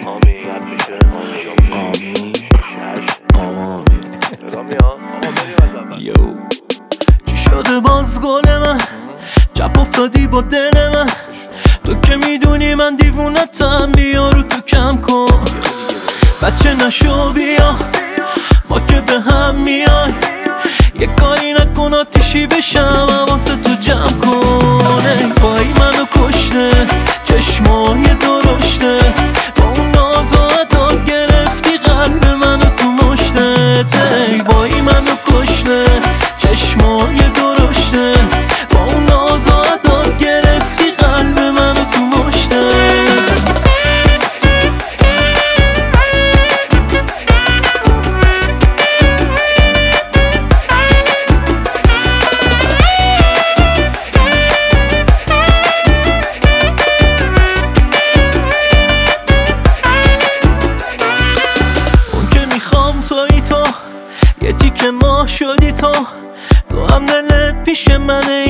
یو چی شده باز گل من چپ افتادی با دل من تو که میدونی من دیوونتم بیا رو تو کم کن بچه نشو بیا ما که به هم میای یه کاری نکن آتیشی بشم حواست تو جمع کن ای پایی منو کشته چشمای درشته با اون نازادات گرفتی قلب منو تو مشتت ای پایی منو کشته چشمای درشته با اون نازادات گرفتی قلب منو تو مشتت تویی تو یه تیکه ما شدی تو هم دلت پیش منه